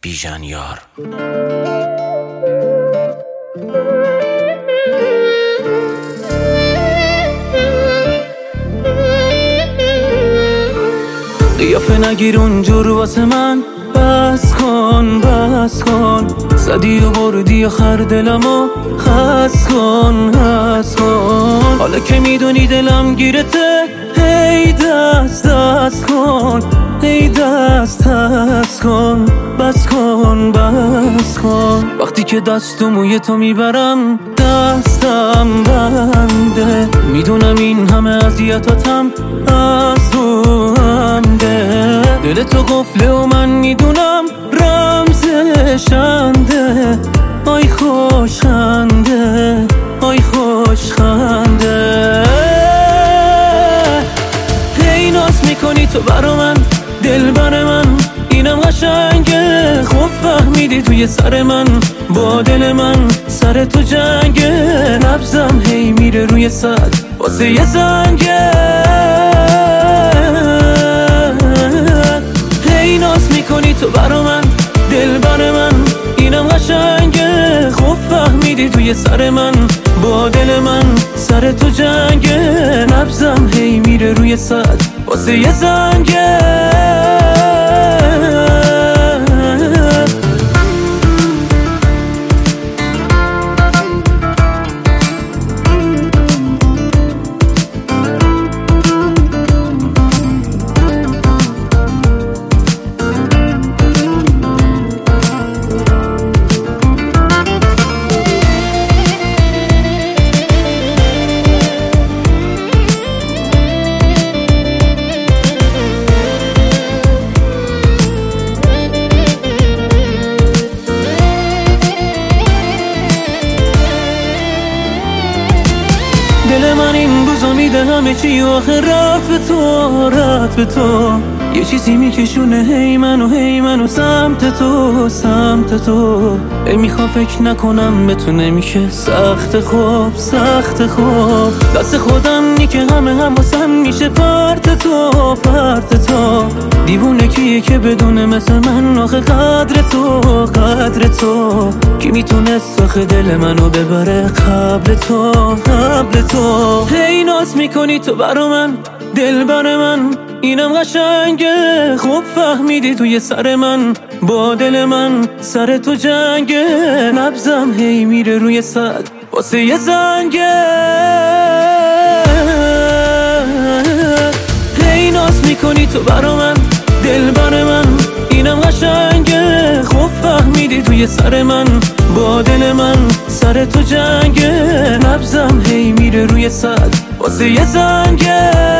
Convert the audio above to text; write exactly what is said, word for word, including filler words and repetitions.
بیژن یار. قیافه نگیر اونجور واسه من، بس کن بس کن، زدی و بردی آخر دلمو، خس کن خس کن. حالا که میدونی دلم گیرته، هی دست دست کن، هی دست دست کن، بس کن بس کن. وقتی که دست و موی تو میبرم دستم بنده، میدونم این همه اذیتاتم از رو انده. دل تو قفله و من میدونم رمزشنده، آی خوش خنده، آی خوش خنده. هی ناز میکنی تو برا من، دل بر من اینم قشنگه. خوب فهمیدی توی سر من، با دل من سر تو جنگه. نبضم هی میره روی صد واسه یه زنگه. هی ناز میکنی تو برا من، دل بر من اینم قشنگه. خوب فهمیدی توی سر من، با دل من سر تو جنگه. نبضم هی میره روی صد واسه یه زنگه. دل من این روزا میده همه چی و آخه رفت به تو، رفت به تو. یه چیزی میکشونه هی منو هی منو سمت تو، سمت تو. ای میخوام فکر نکنم به تو نمیشه سخت خوب، سخت خوب. دست خودم نی که همه هم واسم میشه پرت تو، پرت تو. دیوونه کیه که بدونه مثل من آخه قدر تو، قدر تو. کی میتونست آخه دل منو ببره قبل تو، قبل تو. هی ناز میکنی تو برا من، دل بر من اینم قشنگه. خوب فهمیدی توی سر من، با دل من سر تو جنگه. نبضم هی میره روی صد واسه یه زنگه. هی ناز میکنی تو برا من، دل بر من اینم قشنگه. خوب فهمیدی توی سر من، با دل من سر تو جنگه. نبضم هی میره روی صد واسه یه زنگه.